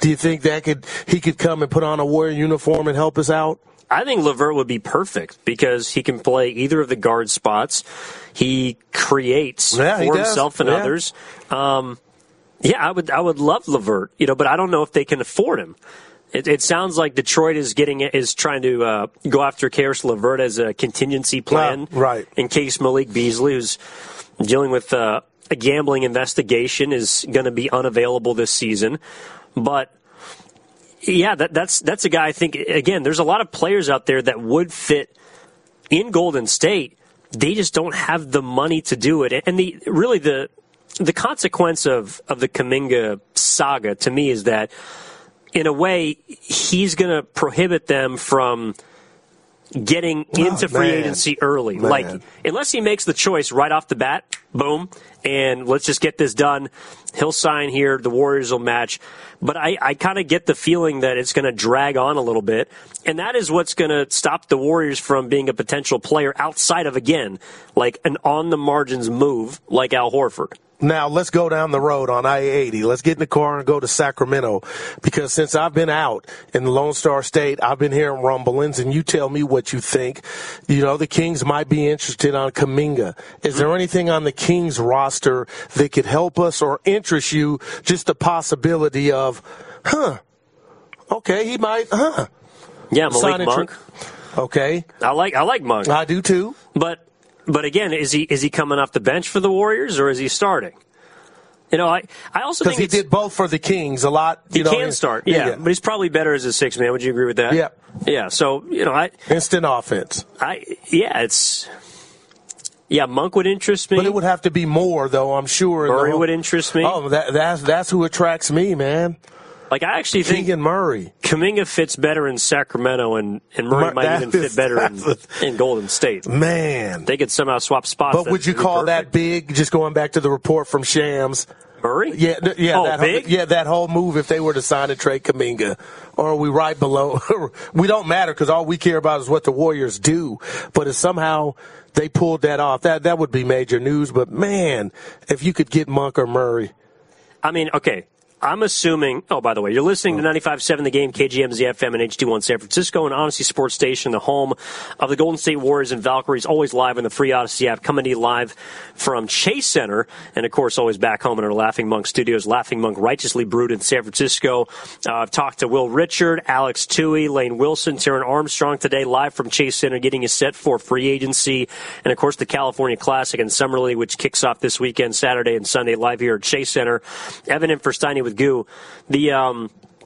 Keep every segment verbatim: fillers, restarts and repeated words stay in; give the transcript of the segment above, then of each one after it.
Do you think that could he could come and put on a Warrior uniform and help us out? I think LeVert would be perfect because he can play either of the guard spots. He creates yeah, for he himself and yeah. others. Um, yeah, I would I would love LeVert, you know, but I don't know if they can afford him. It, it sounds like Detroit is getting is trying to uh, go after Karis LeVert as a contingency plan, yeah, right? In case Malik Beasley, who's dealing with uh, a gambling investigation, is going to be unavailable this season. But yeah, that, that's that's a guy. I think again, there's a lot of players out there that would fit in Golden State. They just don't have the money to do it, and the really the the consequence of of the Kuminga saga to me is that, in a way, he's going to prohibit them from getting oh, into free man. agency early. Man. Like, unless he makes the choice right off the bat, boom, and let's just get this done. He'll sign here. The Warriors will match. But I, I kind of get the feeling that it's going to drag on a little bit, and that is what's going to stop the Warriors from being a potential player outside of, again, like an on-the-margins move like Al Horford. Now, let's go down the road on I eighty. Let's get in the car and go to Sacramento, because since I've been out in the Lone Star State, I've been hearing rumblings, and you tell me what you think. You know, the Kings might be interested on Kuminga. Is there anything on the Kings roster that could help us or interest you, just the possibility of, huh, okay, he might, huh. Yeah, Malik Monk. Tra- okay. I like I like Monk. I do, too. But... But again, is he is he coming off the bench for the Warriors, or is he starting? You know, I, I also think he did both for the Kings a lot. You he know, can start, yeah, yeah, but he's probably better as a six man. Would you agree with that? Yeah, yeah. So you know, I instant offense. I yeah, it's yeah. Monk would interest me, but it would have to be more, though. I'm sure. Murray would interest me. Oh, that, that's that's who attracts me, man. Like, I actually think Keegan Murray. Kuminga fits better in Sacramento, and, and Murray Mur- might even is, fit better in, a, in Golden State. Man. They could somehow swap spots. But would you call that big, just going back to the report from Shams? Murray? Yeah, yeah, oh, that big? Whole, yeah, that whole move if they were to sign and trade Kuminga. Or are we right below? We don't matter because all we care about is what the Warriors do. But if somehow they pulled that off, that, that would be major news. But, man, if you could get Monk or Murray. I mean, okay. I'm assuming, oh, by the way, you're listening to ninety-five point seven The Game, K G M Z F M and H D one San Francisco, and Odyssey Sports Station, the home of the Golden State Warriors and Valkyries, always live in the free Odyssey app, coming to you live from Chase Center, and, of course, always back home in our Laughing Monk studios, Laughing Monk Righteously Brewed in San Francisco. Uh, I've talked to Will Richard, Alex Toohey, Lane Wilson, Taron Armstrong today, live from Chase Center, getting you set for free agency, and, of course, the California Classic and Summer League, which kicks off this weekend, Saturday and Sunday, live here at Chase Center. Evan Infersteiny with Goo. The um,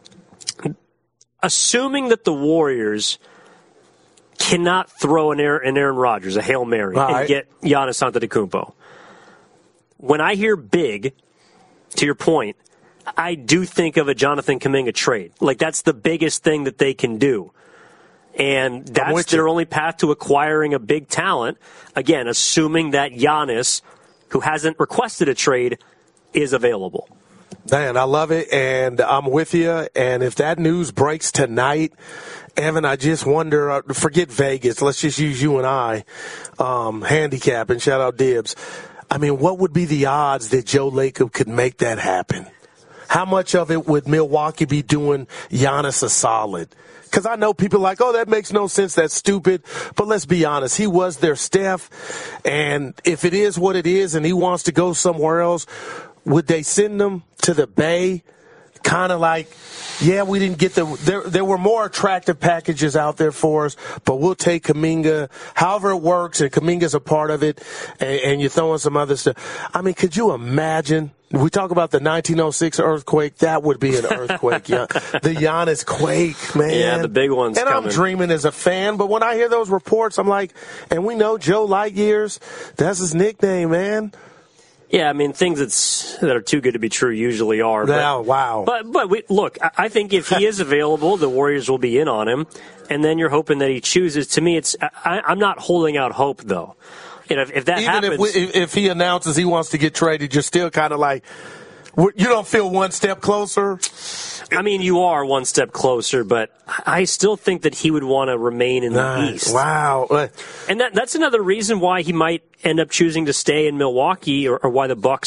assuming that the Warriors cannot throw an Aaron, an Aaron Rodgers, a Hail Mary, All and right. get Giannis Antetokounmpo. When I hear big, to your point, I do think of a Jonathan Kuminga trade. Like, that's the biggest thing that they can do. And that's their only path to acquiring a big talent. Again, assuming that Giannis, who hasn't requested a trade, is available. Man, I love it, and I'm with you. And if that news breaks tonight, Evan, I just wonder, uh, forget Vegas, let's just use you and I, um, handicap, and shout out Dibs. I mean, what would be the odds that Joe Lacob could make that happen? How much of it would Milwaukee be doing Giannis a solid? Because I know people are like, oh, that makes no sense, that's stupid. But let's be honest, he was their Steph, and if it is what it is and he wants to go somewhere else, would they send him to the Bay? Kind of like, yeah, we didn't get the there. There were more attractive packages out there for us, but we'll take Kuminga. However it works, and Kuminga's a part of it, and, and you're throwing some other stuff. I mean, could you imagine? We talk about the nineteen oh six earthquake. That would be an earthquake. Yeah. The Giannis quake, man. Yeah, the big one's and coming. I'm dreaming as a fan, but when I hear those reports, I'm like, and we know Joe Lightyears. That's his nickname, man. Yeah, I mean, things that's, that are too good to be true usually are. But, oh, wow. But, but we, look, I think if he is available, the Warriors will be in on him, and then you're hoping that he chooses. To me, it's I, I'm not holding out hope, though. You know, if, if that Even happens, if, we, if, if he announces he wants to get traded, you're still kind of like, you don't feel one step closer? I mean, you are one step closer, but I still think that he would want to remain in the nice. East. Wow. And that, that's another reason why he might end up choosing to stay in Milwaukee, or, or why the Bucks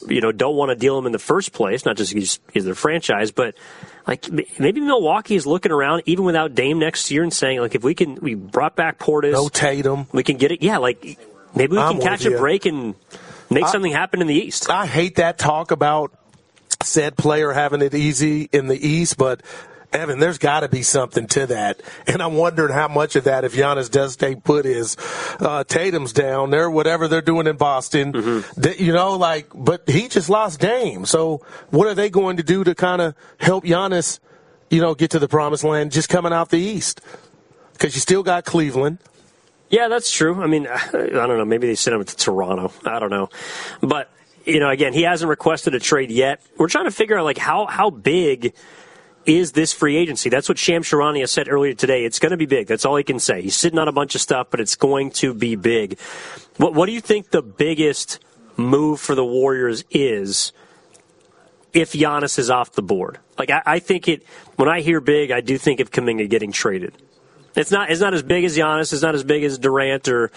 you know, don't want to deal him in the first place, not just because he's their franchise, but like maybe Milwaukee is looking around even without Dame next year and saying, like, if we can, we brought back Portis. No Tatum. We can get it. Yeah, like maybe we I'm can catch a you. break and make I, something happen in the East. I hate that talk about said player having it easy in the East, but Evan, there's got to be something to that. And I'm wondering how much of that, if Giannis does stay put, is uh, Tatum's down there, whatever they're doing in Boston. Mm-hmm. They, you know, like, but he just lost Dame. So what are they going to do to kind of help Giannis, you know, get to the promised land just coming out the East? Because you still got Cleveland. Yeah, that's true. I mean, I don't know. Maybe they sent him to Toronto. I don't know. But, you know, again, he hasn't requested a trade yet. We're trying to figure out, like, how, how big is this free agency? That's what Shams Charania said earlier today. It's going to be big. That's all he can say. He's sitting on a bunch of stuff, but it's going to be big. What, what do you think the biggest move for the Warriors is if Giannis is off the board? Like, I, I think it, when I hear big, I do think of Kuminga getting traded. It's not, it's not as big as Giannis. It's not as big as Durant or,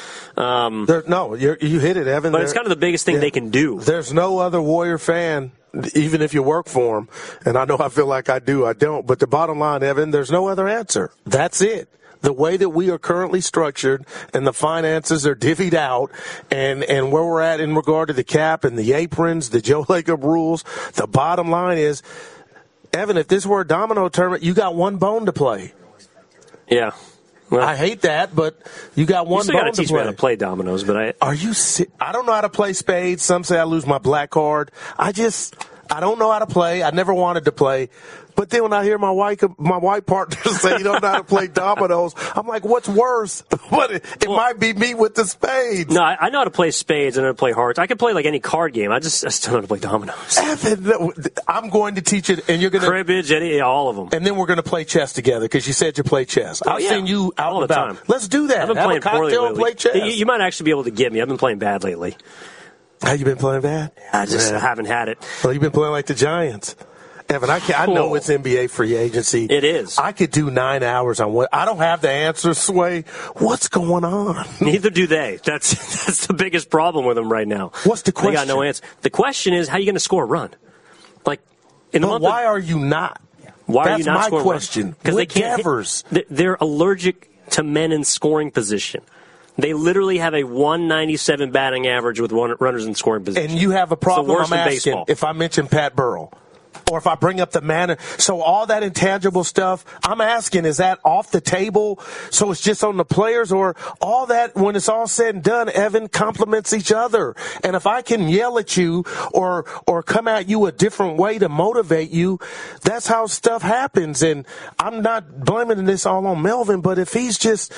um, there, no, you're, you hit it, Evan. But there, it's kind of the biggest thing yeah, they can do. There's no other Warrior fan, even if you work for them, and I know I feel like I do, I don't, but the bottom line, Evan, there's no other answer. That's it. The way that we are currently structured and the finances are divvied out and, and where we're at in regard to the cap and the aprons, the Joe Lacob rules, the bottom line is, Evan, if this were a domino tournament, you got one bone to play. Yeah. Well, I hate that, but you got one you still bone gotta to teach play. me how to play dominoes, but I Are you si- I don't know how to play spades. Some say I lose my black card. I just I don't know how to play. I never wanted to play. But then when I hear my white my white partner say you don't know how to play dominoes, I'm like, what's worse? But it, it well, might be me with the spades. No, I, I know how to play spades and I know how to play hearts. I can play like any card game. I just I still know how to play dominoes. Evan, I'm going to teach it, and you're going to cribbage, any, all of them. And then we're going to play chess together because you said you play chess. Oh, I've yeah. seen you out all and the about. time. Let's do that. I've been Have playing a cocktail poorly and play chess. You, you might actually be able to get me. I've been playing bad lately. How you been playing bad? I just yeah. haven't had it. Well, you've been playing like the Giants. Evan, I, can, I know it's N B A free agency. It is. I could do nine hours on what I don't have the answer, Sway. What's going on? Neither do they. That's that's the biggest problem with them right now. What's the question? They got no answer. The question is, how are you going to score a run? Like, in the but month why of, are you not? Why That's are you not my scoring question. Because they can't. Devers. Hit, they're allergic to men in scoring position. They literally have a one ninety-seven batting average with one, runners in scoring position. And you have a problem. It's the worst I'm in asking baseball. if I mention Pat Burrell. Or if I bring up the manner. So all that intangible stuff, I'm asking, is that off the table? So it's just on the players, or all that, when it's all said and done, Evan, complements each other. And if I can yell at you or, or come at you a different way to motivate you, that's how stuff happens. And I'm not blaming this all on Melvin, but if he's just,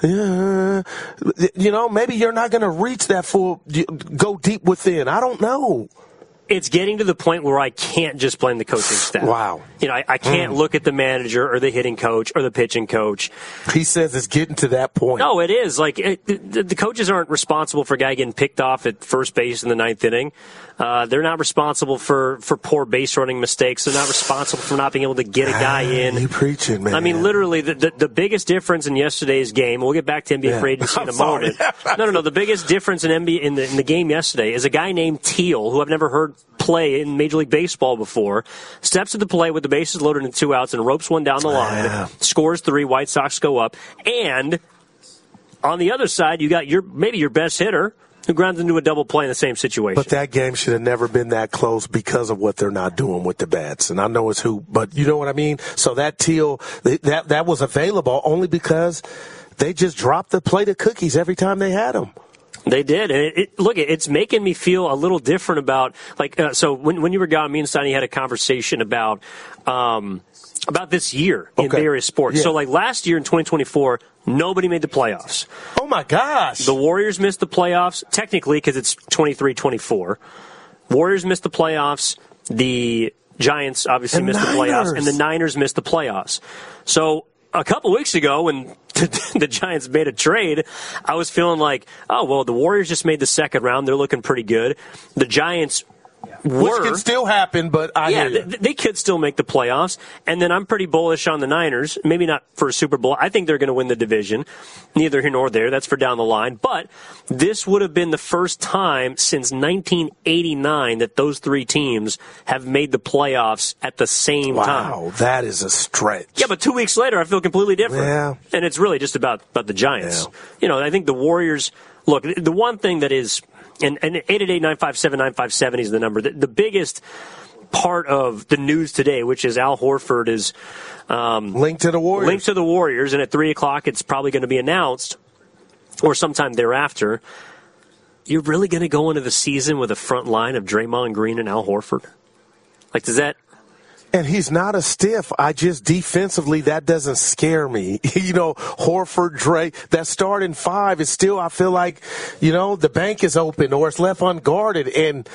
uh, you know, maybe you're not going to reach that full, go deep within. I don't know. It's getting to the point where I can't just blame the coaching staff. Wow. You know, I, I can't mm. look at the manager or the hitting coach or the pitching coach. He says it's getting to that point. No, it is. Like, it, the, the coaches aren't responsible for a guy getting picked off at first base in the ninth inning. Uh, they're not responsible for, for poor base running mistakes. They're not responsible for not being able to get a guy in. You preaching, man. I mean, literally, the, the, the biggest difference in yesterday's game, we'll get back to N B A yeah. free agency in a sorry. moment. No, no, no. The biggest difference in N B A in the, in the game yesterday is a guy named Teal, who I've never heard play in Major League Baseball before, steps to the plate with the bases loaded and two outs and ropes one down the line, yeah. scores three, White Sox go up, and on the other side, you got your maybe your best hitter, who grounds into a double play in the same situation. But that game should have never been that close because of what they're not doing with the bats. And I know it's who, but you know what I mean? So that Teal, that that was available only because they just dropped the plate of cookies every time they had them. They did. And it, it, look, it's making me feel a little different about, like, uh, so when, when you were gone, me and Sonny had a conversation about, um, about this year in okay. various sports. Yeah. So, like, last year in twenty twenty-four, nobody made the playoffs. Oh, my gosh. The Warriors missed the playoffs, technically, because it's twenty-three twenty-four. Warriors missed the playoffs. The Giants obviously the missed Niners. the playoffs. And the Niners missed the playoffs. So, a couple weeks ago, when the Giants made a trade, I was feeling like, oh, well, the Warriors just made the second round. They're looking pretty good. The Giants were, which can still happen, but I yeah, hear you. They, they could still make the playoffs. And then I'm pretty bullish on the Niners. Maybe not for a Super Bowl. I think they're going to win the division. Neither here nor there. That's for down the line. But this would have been the first time since nineteen eighty-nine that those three teams have made the playoffs at the same wow, time. Wow, that is a stretch. Yeah, but two weeks later, I feel completely different. Yeah. And it's really just about, about the Giants. Yeah. You know, I think the Warriors, look, the one thing that is, and, and eight eight eight, nine five seven, nine five seven is the number. The, the biggest part of the news today, which is Al Horford is um, linked to the Warriors. Linked to the Warriors, and at three o'clock it's probably going to be announced, or sometime thereafter. You're really going to go into the season with a front line of Draymond Green and Al Horford? Like, does that... And he's not a stiff. I just defensively, that doesn't scare me. You know, Horford, Dre, that starting five is still, I feel like, you know, the bank is open or it's left unguarded. And,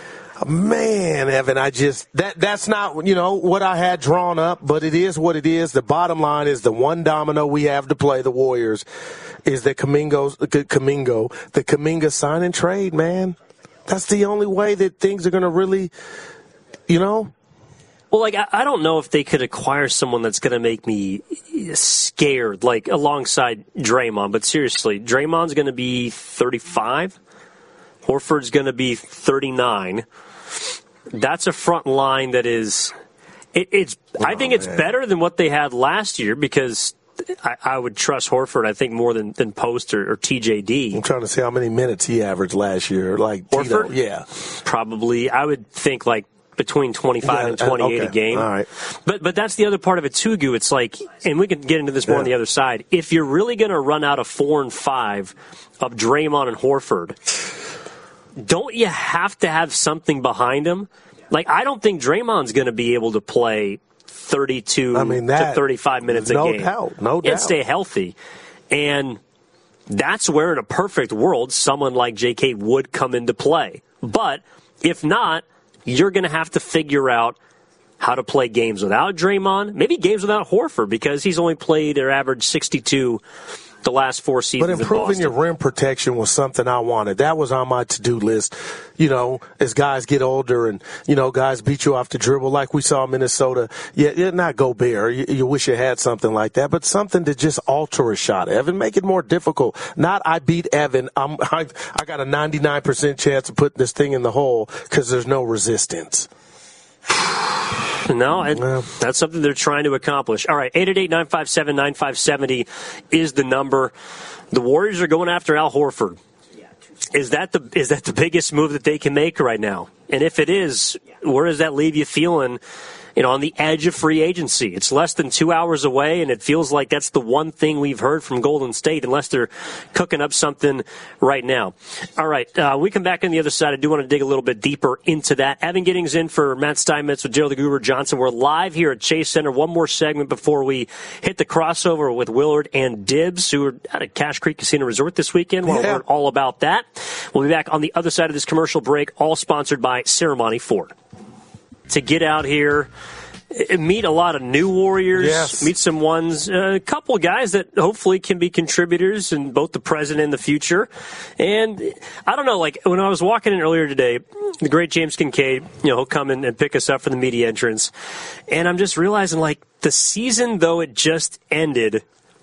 man, Evan, I just, that that's not, you know, what I had drawn up, but it is what it is. The bottom line is the one domino we have to play, the Warriors, is the Kumingo's, Kumingo, the Kuminga sign and trade, man. That's the only way that things are going to really, you know. Well, like, I, I don't know if they could acquire someone that's going to make me scared, like, alongside Draymond. But seriously, Draymond's going to be thirty-five. Horford's going to be thirty-nine. That's a front line that is, it, it's, oh, I think it's man. better than what they had last year because I, I would trust Horford, I think, more than, than Post or, or T J D. I'm trying to see how many minutes he averaged last year. Like, Horford? Tito, yeah. Probably, I would think, like, between twenty-five yeah, and twenty-eight okay. a game. All right. But but that's the other part of it too, Gu. It's like, and we can get into this more yeah. on the other side. If you're really going to run out of four and five of Draymond and Horford, don't you have to have something behind him? Like, I don't think Draymond's going to be able to play thirty-two I mean, that, to thirty-five minutes no a game. No doubt. No doubt. And stay healthy. And that's where, in a perfect world, someone like J K would come into play. But if not, you're going to have to figure out how to play games without Draymond, maybe games without Horford, because he's only played or averaged sixty-two the last four seasons. But improving in your rim protection was something I wanted. That was on my to-do list. You know, as guys get older and, you know, guys beat you off the dribble like we saw in Minnesota. Yeah, yeah not Gobert. You, you wish you had something like that, but something to just alter a shot, Evan, make it more difficult. Not I beat Evan. I'm, I, I got a ninety-nine percent chance of putting this thing in the hole because there's no resistance. No, it, well, that's something they're trying to accomplish. All right, eight eight eight, nine five seven, nine five seven zero is the number. The Warriors are going after Al Horford. Is that the is that the biggest move that they can make right now? And if it is, where does that leave you feeling, you know, on the edge of free agency? It's less than two hours away, and it feels like that's the one thing we've heard from Golden State, unless they're cooking up something right now. All right, uh, we come back on the other side. I do want to dig a little bit deeper into that. Evan Giddings in for Matt Steinmetz with Gerald the Guru Johnson. We're live here at Chase Center. One more segment before we hit the crossover with Willard and Dibbs, who are at a Cache Creek Casino Resort this weekend. Want to learn all about that. We'll be back on the other side of this commercial break, all sponsored by Ceremony Ford. To get out here, meet a lot of new Warriors, yes. meet some ones, a couple guys that hopefully can be contributors in both the present and the future. And I don't know, like when I was walking in earlier today, the great James Kincaid, you know, he'll come in and pick us up for the media entrance. And I'm just realizing, like, the season, though it just ended,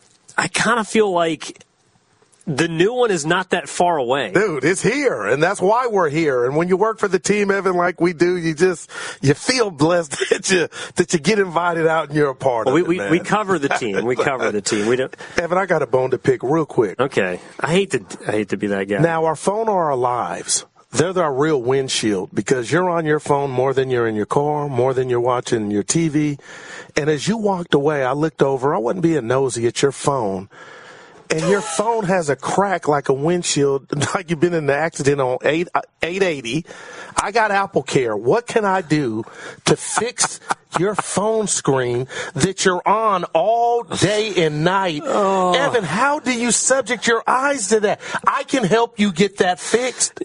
I kind of feel like the new one is not that far away. Dude, it's here, and that's why we're here. And when you work for the team, Evan, like we do, you just you feel blessed that you that you get invited out and you're a part well, of we, it, man. We, we cover the team. We cover the team. We don't. Evan, I got a bone to pick real quick. Okay. I hate to I hate to be that guy. Now, our phone are our lives. They're our real windshield because you're on your phone more than you're in your car, more than you're watching your T V. And as you walked away, I looked over. I wasn't being nosy at your phone. And your phone has a crack like a windshield, like you've been in an accident on eight eighty. I got Apple Care. What can I do to fix your phone screen that you're on all day and night? Oh. Evan, how do you subject your eyes to that? I can help you get that fixed.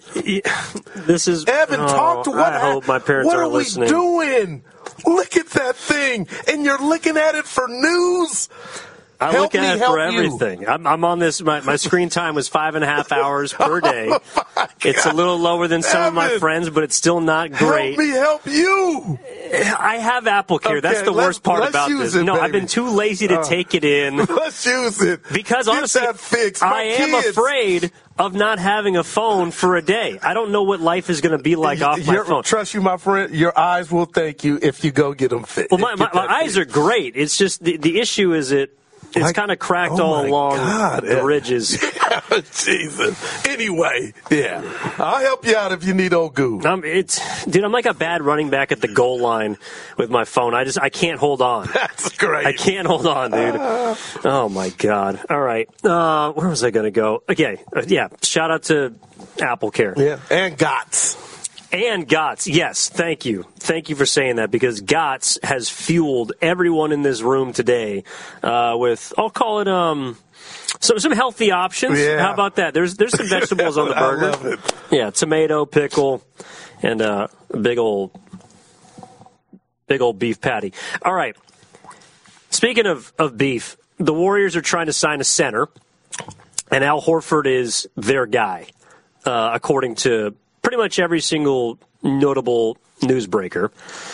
This is Evan, oh, talk to what? I hope my parents what are are listening. we doing? Look at that thing, and you're looking at it for news. I help look at me, it for help you. everything. I'm, I'm on this. My, my screen time was five and a half hours per day. Oh it's a little lower than some Evan, of my friends, but it's still not great. Help me help you. I have Apple Care. Okay, That's the let's- worst part let's about use this. it, no, baby. I've been too lazy to Uh, take it in. Let's use it. Because Get honestly, that fixed. My I am kids. afraid of not having a phone for a day. I don't know what life is going to be like off my Your- phone. Trust you, my friend. Your eyes will thank you if you go get them fixed. Well, my, my, my eyes are great. It's just the, the issue is it it's Like- kind of cracked oh all my along God, the Ed. ridges. Jesus. Anyway, yeah, I'll help you out if you need old goo. Um, it's dude. I'm like a bad running back at the goal line with my phone. I just I can't hold on. That's great. I can't hold on, dude. Oh my god. All right. Uh, where was I going to go? Okay. Uh, yeah. Shout out to Apple Care. Yeah, and Gots. And G O T S, yes, thank you. Thank you for saying that, because G O T S has fueled everyone in this room today uh, with, I'll call it, um, some some healthy options. Yeah. How about that? There's there's some vegetables on the I burger. love it. Yeah, tomato, pickle, and uh, a big old, big old beef patty. All right. Speaking of, of beef, the Warriors are trying to sign a center, and Al Horford is their guy, uh, according to pretty much every single notable newsbreaker.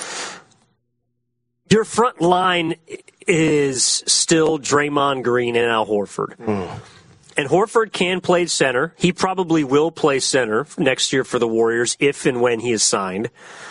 Your front line is still Draymond Green and Al Horford. Mm. And Horford can play center. He probably will play center next year for the Warriors if and when he is signed.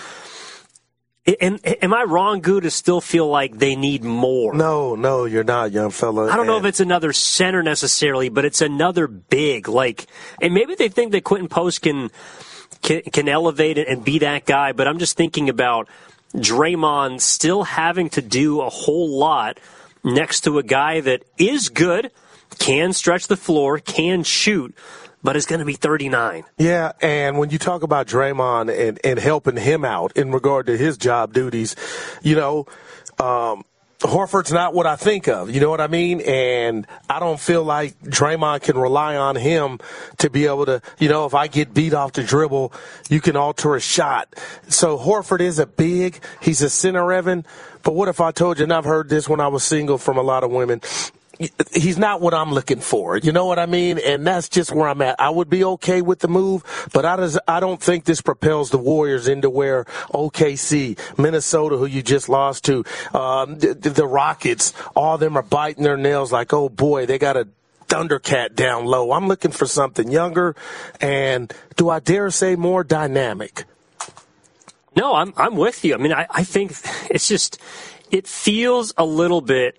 And am I wrong, Goo, to still feel like they need more? No, no, you're not, young fella. I don't know if And- it's another center necessarily, but it's another big. Like, and maybe they think that Quentin Post can can, can elevate it and be that guy. But I'm just thinking about Draymond still having to do a whole lot next to a guy that is good, can stretch the floor, can shoot, but is going to be thirty-nine. Yeah, and when you talk about Draymond and, and helping him out in regard to his job duties, you know, um, Horford's not what I think of. You know what I mean? And I don't feel like Draymond can rely on him to be able to, you know, if I get beat off the dribble, you can alter a shot. So Horford is a big, he's a center, Evan. But what if I told you, and I've heard this when I was single from a lot of women, he's not what I'm looking for. You know what I mean? And that's just where I'm at. I would be okay with the move, but I, does, I don't think this propels the Warriors into where O K C, Minnesota, who you just lost to, um, the, the Rockets, all of them are biting their nails like, oh boy, they got a Thundercat down low. I'm looking for something younger and, do I dare say, more dynamic. No, I'm I'm with you. I mean, I, I think it's just, it feels a little bit,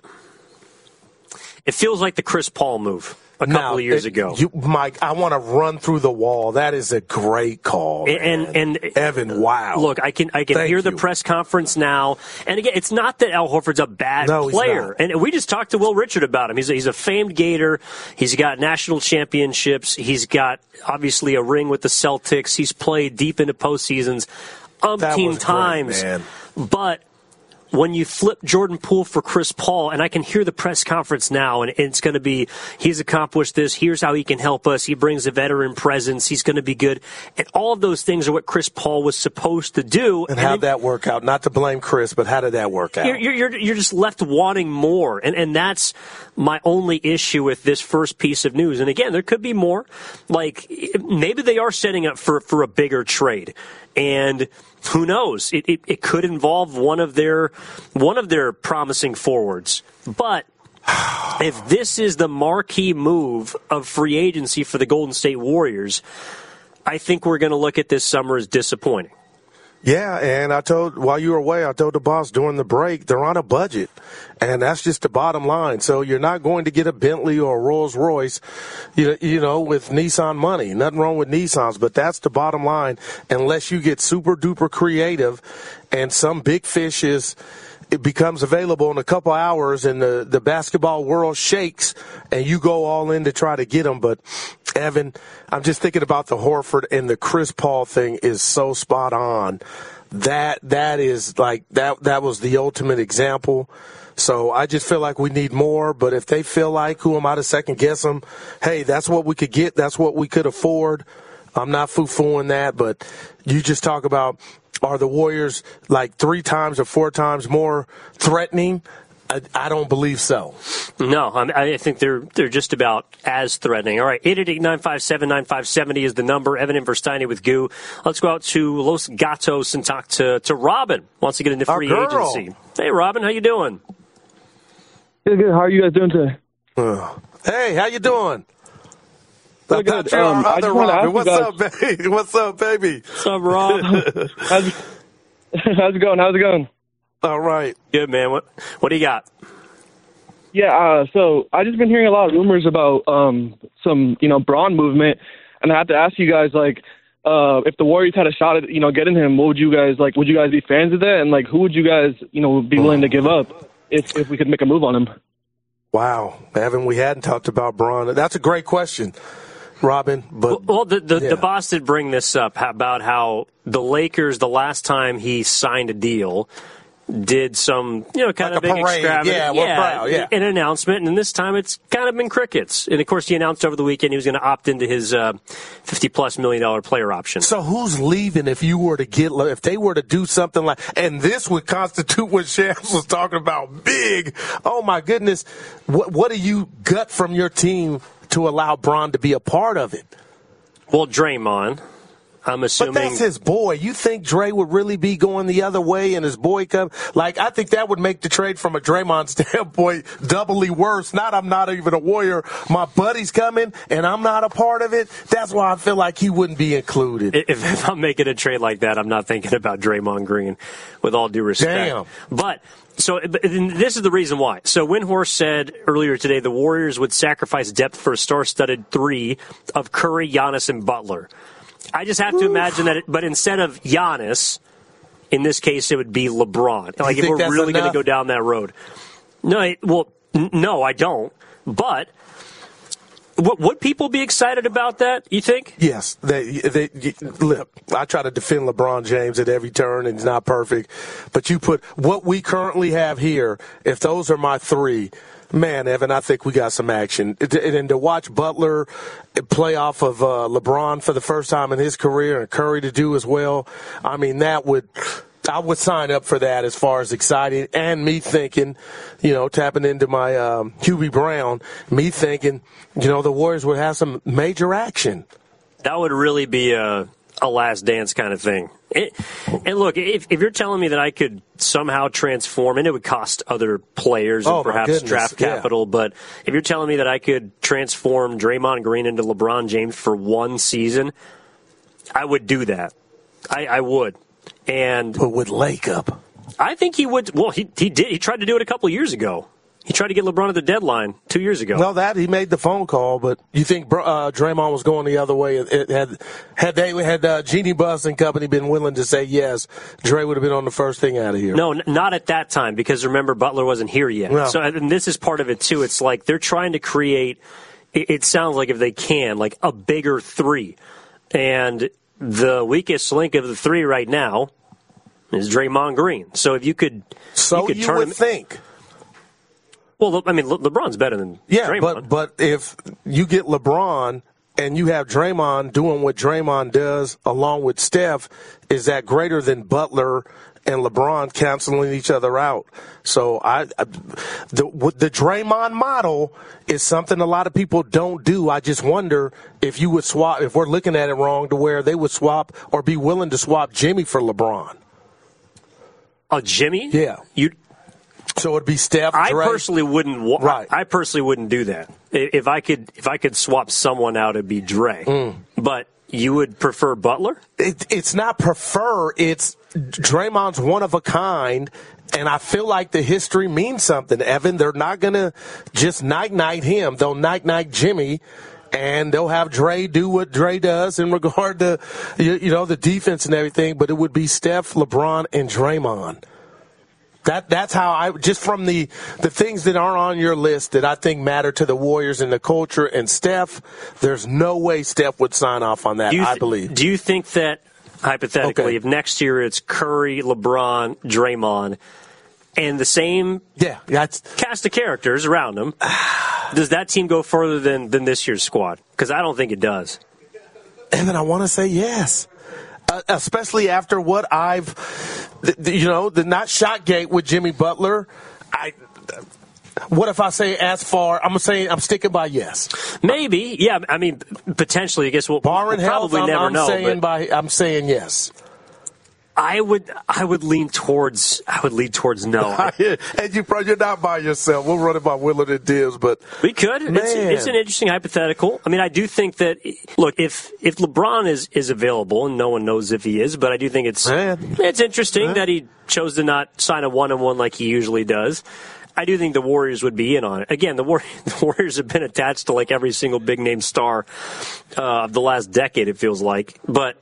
it feels like the Chris Paul move a couple now, of years it, ago. You, Mike, I want to run through the wall. That is a great call. And, man. and and Evan, wow. Look, I can I can Thank hear the you. press conference now. And again, it's not that Al Horford's a bad No, he's player. not. And we just talked to Will Richard about him. He's a, he's a famed Gator. He's got national championships. He's got obviously a ring with the Celtics. He's played deep into postseasons That umpteen was great, times. man. But when you flip Jordan Poole for Chris Paul, and I can hear the press conference now, and it's going to be, he's accomplished this, here's how he can help us, he brings a veteran presence, he's going to be good. And all of those things are what Chris Paul was supposed to do. And, and how'd then that work out? Not to blame Chris, but how did that work out? You're, you're, you're, you're just left wanting more. And, and that's my only issue with this first piece of news. And again, there could be more. Like, maybe they are setting up for, for a bigger trade. And who knows? It, it it could involve one of their one of their promising forwards. But if this is the marquee move of free agency for the Golden State Warriors, I think we're going to look at this summer as disappointing. Yeah, and I told, while you were away, I told the boss during the break, they're on a budget. And that's just the bottom line. So you're not going to get a Bentley or a Rolls Royce, you, you know, with Nissan money. Nothing wrong with Nissans, but that's the bottom line. Unless you get super duper creative and some big fish is, it becomes available in a couple hours and the, the basketball world shakes and you go all in to try to get them. But Evan, I'm just thinking about the Horford and the Chris Paul thing is so spot on. That, that is like, that, that was the ultimate example. So I just feel like we need more, but if they feel like, who am I to second guess them? Hey, that's what we could get. That's what we could afford. I'm not foo-fooing that, but you just talk about, are the Warriors like three times or four times more threatening? I, I don't believe so. No, I, I think they're they're just about as threatening. All right, eight eight eight, nine five seven, nine five seven zero is the number. Evan and Versteini with Goo. Let's go out to Los Gatos and talk to, to Robin. Wants to get into free agency. Hey, Robin, how you doing? Good, good. How are you guys doing today? Uh, hey, how you doing? Good, good. Um, I just want to ask What's you guys, up, baby? What's up, baby? What's up, Rob? how's, how's it going? How's it going? All right. Good, man. What what do you got? Yeah, uh, so I just been hearing a lot of rumors about um, some, you know, Braun movement, and I have to ask you guys, like, uh, if the Warriors had a shot at, you know, getting him, what would you guys, like, would you guys be fans of that? And, like, who would you guys, you know, be willing to give up if, if we could make a move on him? Wow. Evan, we hadn't talked about Braun. That's a great question, Robin. But Well, the, the, yeah. the boss did bring this up about how the Lakers, the last time he signed a deal, did some, you know, kind Like of a big parade. extravagant, Yeah, we're proud, yeah. an announcement, and this time it's kind of been crickets. And of course, he announced over the weekend he was going to opt into his uh, fifty-plus million dollar player option. So who's leaving if you were to get, if they were to do something like, and this would constitute what Shams was talking about, big. Oh my goodness, what what do you gut from your team to allow Braun to be a part of it? Well, Draymond, I'm assuming. But that's his boy. You think Dre would really be going the other way and his boy come? Like, I think that would make the trade from a Draymond standpoint doubly worse. Not I'm not even a Warrior. My buddy's coming and I'm not a part of it. That's why I feel like he wouldn't be included. If, if I'm making a trade like that, I'm not thinking about Draymond Green, with all due respect. Damn. But so this is the reason why. So Windhorst said earlier today the Warriors would sacrifice depth for a star-studded three of Curry, Giannis, and Butler. I just have to Oof. imagine that, it, but instead of Giannis, in this case, it would be LeBron. Like, if we're really going to go down that road. No, I, well, n- no, I don't. But w- would people be excited about that, you think? Yes. They, they, look, I try to defend LeBron James at every turn, and he's not perfect. But you put what we currently have here, if those are my three, man, Evan, I think we got some action. And to watch Butler play off of uh, LeBron for the first time in his career and Curry to do as well, I mean, that would – I would sign up for that as far as exciting. And me thinking, you know, tapping into my um, Hubie Brown, me thinking, you know, the Warriors would have some major action. That would really be a, a last dance kind of thing. It, and look, if, if you're telling me that I could somehow transform, and it would cost other players and oh, perhaps draft capital, yeah. but if you're telling me that I could transform Draymond Green into LeBron James for one season, I would do that. I, I would. And but with Lake up, I think he would. Well, he he did. He tried to do it a couple of years ago. He tried to get LeBron at the deadline two years ago. No, that he made the phone call, but you think uh, Draymond was going the other way? It had had they had uh, Jeannie Buss and company been willing to say yes, Dre would have been on the first thing out of here. No, n- not at that time, because remember Butler wasn't here yet. No. So and this is part of it too. It's like they're trying to create. It, it sounds like if they can, like a bigger three, and the weakest link of the three right now is Draymond Green. So if you could, so you, could you turn would him, think. Well, I mean, Le- LeBron's better than yeah, Draymond. but but if you get LeBron and you have Draymond doing what Draymond does along with Steph, is that greater than Butler and LeBron canceling each other out? So I, I the the Draymond model is something a lot of people don't do. I just wonder if you would swap, if we're looking at it wrong, to where they would swap or be willing to swap Jimmy for LeBron. Oh, Jimmy? Yeah. You. So it'd be Steph. I Dre. personally wouldn't. Wa- right. I personally wouldn't do that. If I could, if I could swap someone out, it'd be Dre. Mm. But you would prefer Butler? It, it's not prefer. It's Draymond's one of a kind, and I feel like the history means something. Evan, they're not gonna just night night him. They'll night night Jimmy. And they'll have Dre do what Dre does in regard to, you, you know, the defense and everything. But it would be Steph, LeBron, and Draymond. That that's how I just from the the things that aren't on your list that I think matter to the Warriors and the culture and Steph. There's no way Steph would sign off on that. Th- I believe. Do you think that hypothetically, okay. if next year it's Curry, LeBron, Draymond, and the same yeah, that's cast of characters around them, does that team go further than than this year's squad? Because I don't think it does. And then I want to say yes. Uh, especially after what I've, the, the, you know, the not shot gate with Jimmy Butler. I. What if I say as far? I'm saying I'm sticking by yes. Maybe, yeah. I mean, potentially. I guess we'll, Barring we'll probably health, I'm, never I'm know. Saying but by, I'm saying yes. I would, I would lean towards, I would lean towards no. And you, you're not by yourself. We'll run it by Willard and Dibbs, but we could. It's, it's an interesting hypothetical. I mean, I do think that. Look, if if LeBron is, is available, and no one knows if he is, but I do think it's Man. it's interesting Man. that he chose to not sign a one and one like he usually does. I do think the Warriors would be in on it. Again, the, War- the Warriors have been attached to like every single big name star uh, of the last decade. It feels like, but.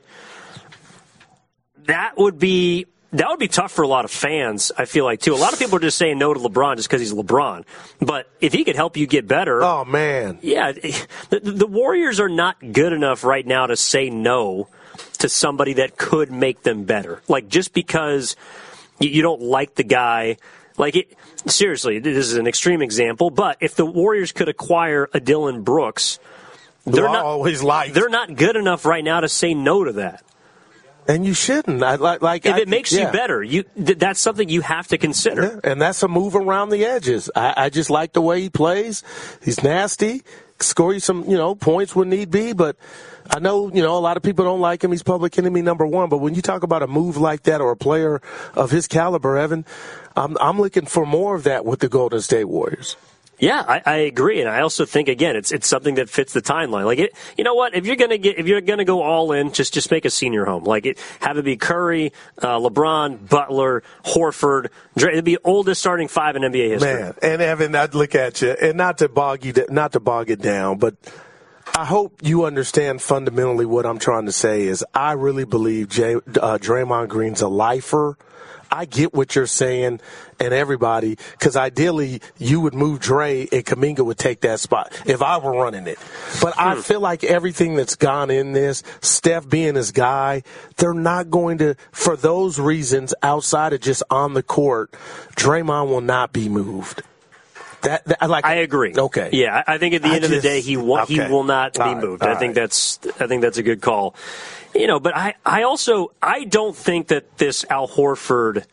That would be that would be tough for a lot of fans, I feel like, too. A lot of people are just saying no to LeBron just because he's LeBron. But if he could help you get better. Oh, man. Yeah. The, the Warriors are not good enough right now to say no to somebody that could make them better. Like, just because you don't like the guy. Like, it, seriously, this is an extreme example. But if the Warriors could acquire a Dillon Brooks, they're not, always liked. they're not good enough right now to say no to that. And you shouldn't. I, like, like if I, it makes yeah. you better, you th- that's something you have to consider. Yeah, and that's a move around the edges. I, I just like the way he plays. He's nasty. Score you some, you know, points when need be. But I know, you know, a lot of people don't like him. He's public enemy number one. But when you talk about a move like that or a player of his caliber, Evan, I'm, I'm looking for more of that with the Golden State Warriors. Yeah, I, I agree, and I also think again it's it's something that fits the timeline. Like it, you know what? If you're gonna get if you're gonna go all in, just just make a senior home. Like it, have it be Curry, uh, LeBron, Butler, Horford. Dre, it'd be oldest starting five in N B A history. Man, and Evan, I'd look at you, and not to bog you, not to bog it down, but I hope you understand fundamentally what I'm trying to say is I really believe Jay, uh, Draymond Green's a lifer. I get what you're saying, and everybody, because ideally you would move Dre and Kuminga would take that spot if I were running it. But I feel like everything that's gone in this, Steph being his guy, they're not going to, for those reasons, outside of just on the court, Draymond will not be moved. That, that like I agree. Okay. Yeah, I think at the I end just, of the day, he will, okay. he will not all be right, moved. I think right. that's I think that's a good call. You know, but I, I also I don't think that this Al Horford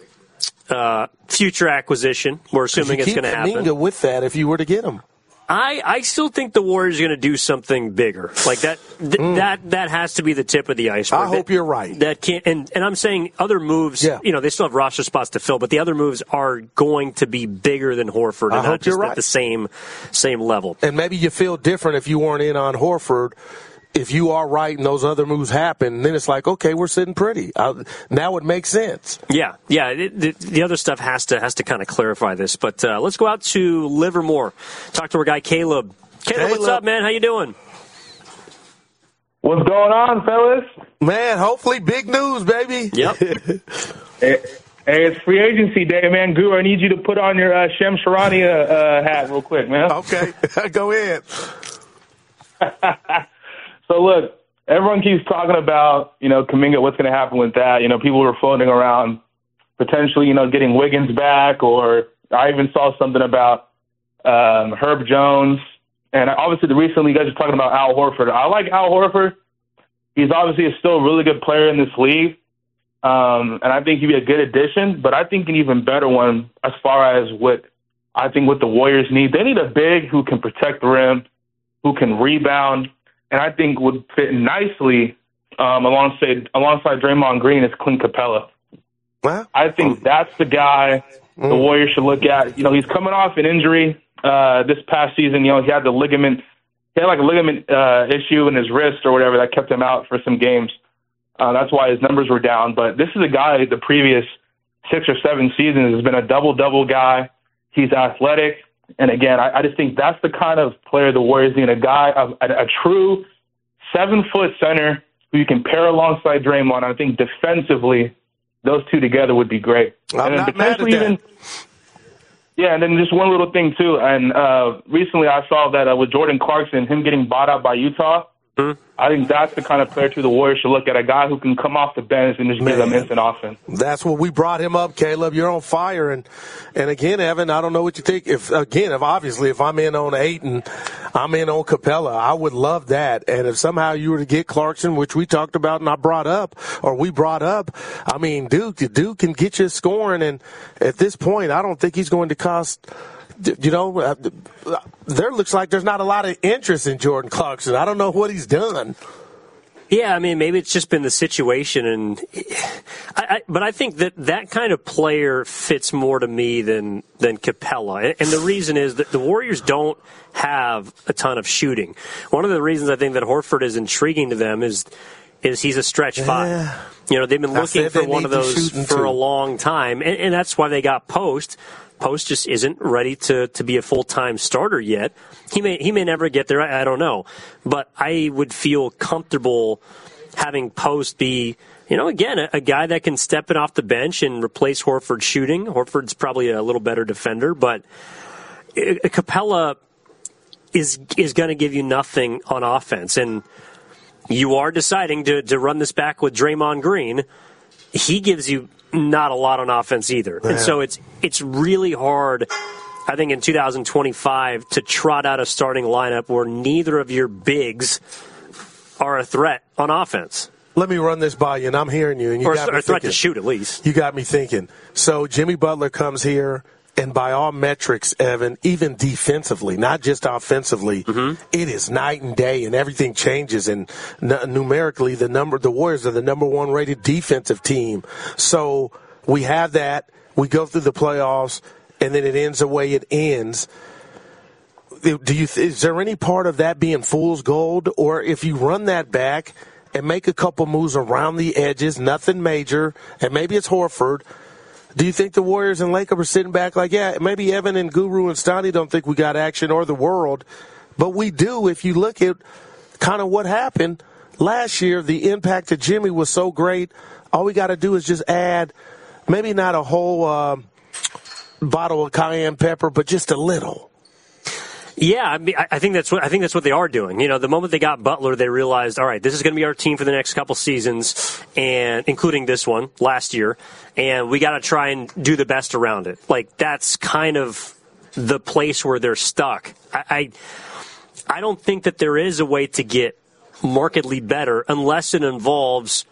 uh, future acquisition, we're assuming it's going to happen. Kuminga with that if you were to get him. I, I still think the Warriors are going to do something bigger. Like that th- mm. that that has to be the tip of the iceberg. I hope that, you're right. That can't and, and I'm saying other moves, yeah. you know, they still have roster spots to fill, but the other moves are going to be bigger than Horford and I not hope just you're right. at the same same level. And maybe you feel different if you weren't in on Horford. If you are right and those other moves happen, then it's like, okay, we're sitting pretty. I, now it makes sense. Yeah, yeah. It, the, the other stuff has to has to kind of clarify this. But uh, let's go out to Livermore. Talk to our guy Caleb. Caleb, Caleb, what's up, man? How you doing? What's going on, fellas? Man, hopefully big news, baby. Yep. hey, hey, it's free agency day, man. Guru, I need you to put on your uh, Shem Sharania uh, hat real quick, man. Okay, go ahead. So, look, everyone keeps talking about, you know, Kuminga, what's going to happen with that. You know, people were floating around potentially, you know, getting Wiggins back, or I even saw something about um, Herb Jones. And obviously, recently, you guys are talking about Al Horford. I like Al Horford. He's obviously still a really good player in this league. Um, and I think he'd be a good addition. But I think an even better one as far as what I think what the Warriors need. They need a big who can protect the rim, who can rebound, and I think would fit nicely um, alongside alongside Draymond Green is Clint Capella. Well, I think that's the guy the mm. Warriors should look at. You know, he's coming off an injury uh, this past season. You know, he had the ligament, he had like a ligament uh, issue in his wrist or whatever that kept him out for some games. Uh, that's why his numbers were down. But this is a guy the previous six or seven seasons has been a double-double guy. He's athletic. And again, I, I just think that's the kind of player the Warriors need, a guy, a, a, a true seven-foot center who you can pair alongside Draymond. I think defensively, those two together would be great. I'm and then not mad at that. Even, yeah, and then just one little thing, too. And uh, recently I saw that uh, with Jordan Clarkson, him getting bought out by Utah, Mm. I think that's the kind of player too the Warriors should look at, a guy who can come off the bench and just Man, give them instant offense. That's what we brought him up, Caleb. You're on fire. And, and again, Evan, I don't know what you think. If Again, if obviously if I'm in on Ayton, I'm in on Capella. I would love that. And if somehow you were to get Clarkson, which we talked about and I brought up, or we brought up, I mean, Duke, Duke can get you scoring. And at this point, I don't think he's going to cost – you know, uh, there looks like there's not a lot of interest in Jordan Clarkson. I don't know what he's done. Yeah, I mean, maybe it's just been the situation, and I, I, but I think that that kind of player fits more to me than than Capella, and, and the reason is that the Warriors don't have a ton of shooting. One of the reasons I think that Horford is intriguing to them is is he's a stretch five. Yeah. You know, they've been looking for one of those for too. a long time, and, and that's why they got Post. Post just isn't ready to, to be a full-time starter yet. He may he may never get there. I, I don't know. But I would feel comfortable having Post be, you know, again, a, a guy that can step in off the bench and replace Horford shooting. Horford's probably a little better defender, but Capella is is going to give you nothing on offense. And you are deciding to, to run this back with Draymond Green. He gives you not a lot on offense either. Yeah. And so it's it's really hard, I think, in two thousand twenty-five to trot out a starting lineup where neither of your bigs are a threat on offense. Let me run this by you, and I'm hearing you. And you or got a, me a threat thinking. to shoot, at least. You got me thinking. So Jimmy Butler comes here, and by all metrics, Evan, even defensively, not just offensively, mm-hmm. it is night and day, and everything changes. And n- numerically, the number the Warriors are the number one rated defensive team. So we have that. We go through the playoffs, and then it ends the way it ends. Do you? Is there any part of that being fool's gold, or if you run that back and make a couple moves around the edges, nothing major, and maybe it's Horford? Do you think the Warriors and Lakers are sitting back like, yeah, maybe Evan and Guru and Stoney don't think we got action or the world, but we do if you look at kind of what happened last year. The impact of Jimmy was so great. All we got to do is just add maybe not a whole uh, bottle of cayenne pepper, but just a little. Yeah, I mean, I think that's what I think that's what they are doing. You know, the moment they got Butler, they realized, all right, this is going to be our team for the next couple seasons, and including this one last year, and we got to try and do the best around it. Like that's kind of the place where they're stuck. I, I, I don't think that there is a way to get markedly better unless it involves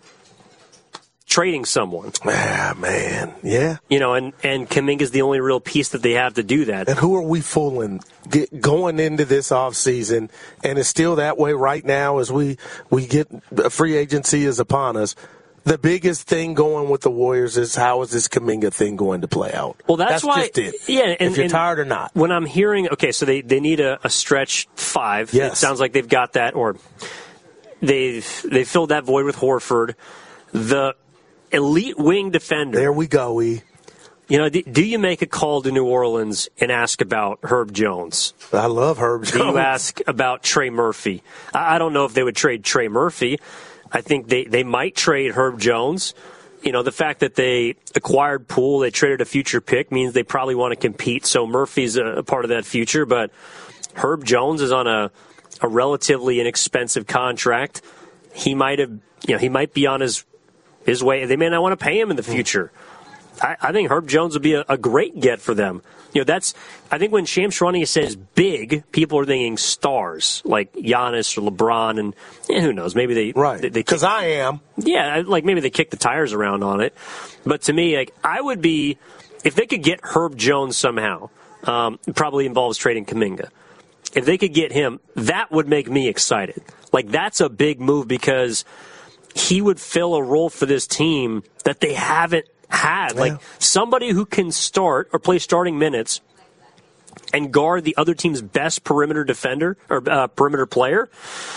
trading someone. Ah, man. Yeah. You know, and, and Kuminga's the only real piece that they have to do that. And who are we fooling get, going into this offseason? And it's still that way right now as we, we get free agency is upon us. The biggest thing going with the Warriors is how is this Kuminga thing going to play out? Well, that's, that's why. Just it. Yeah, and, if you're and tired or not. When I'm hearing, okay, so they, they need a, a stretch five. Yes. It sounds like they've got that, or they've they filled that void with Horford. The elite wing defender. There we go, E. You know, do, do you make a call to New Orleans and ask about Herb Jones? I love Herb Jones. Do you ask about Trey Murphy? I, I don't know if they would trade Trey Murphy. I think they, they might trade Herb Jones. You know, the fact that they acquired Poole, they traded a future pick, means they probably want to compete. So Murphy's a, a part of that future. But Herb Jones is on a, a relatively inexpensive contract. He might have, you know, he might be on his his way. They may not want to pay him in the future. I, I think Herb Jones would be a, a great get for them. You know, that's, I think when Shams Charania says big, people are thinking stars like Giannis or LeBron, and eh, who knows, maybe they right they, they because I am yeah, like maybe they kick the tires around on it. But to me, like I would be, if they could get Herb Jones somehow, um, it probably involves trading Kuminga. If they could get him, that would make me excited. Like that's a big move because he would fill a role for this team that they haven't had. Yeah. Like somebody who can start or play starting minutes and guard the other team's best perimeter defender or uh, perimeter player.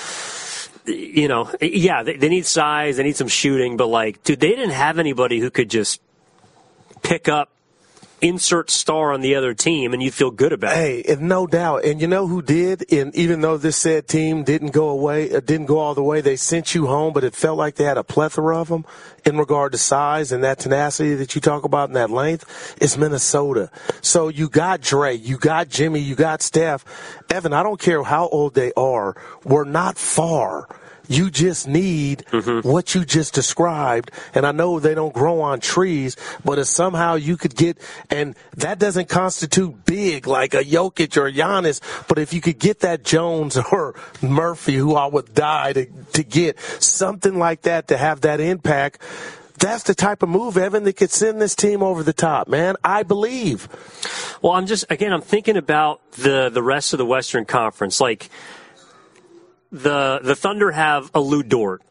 You know, yeah, they, they need size, they need some shooting, but like, dude, they didn't have anybody who could just pick up insert star on the other team, and you feel good about hey, it. Hey, no doubt. And you know who did? And even though this said team didn't go away, uh, didn't go all the way, they sent you home, but it felt like they had a plethora of them in regard to size and that tenacity that you talk about and that length. It's Minnesota. So you got Dre, you got Jimmy, you got Steph. Evan, I don't care how old they are. We're not far. You just need mm-hmm. what you just described. And I know they don't grow on trees, but if somehow you could get, and that doesn't constitute big like a Jokic or a Giannis, but if you could get that Jones or Murphy, who I would die to, to get, something like that to have that impact, that's the type of move, Evan, that could send this team over the top, man. I believe. Well, I'm just, again, I'm thinking about the, the rest of the Western Conference. Like, The the Thunder have a Lou Dort.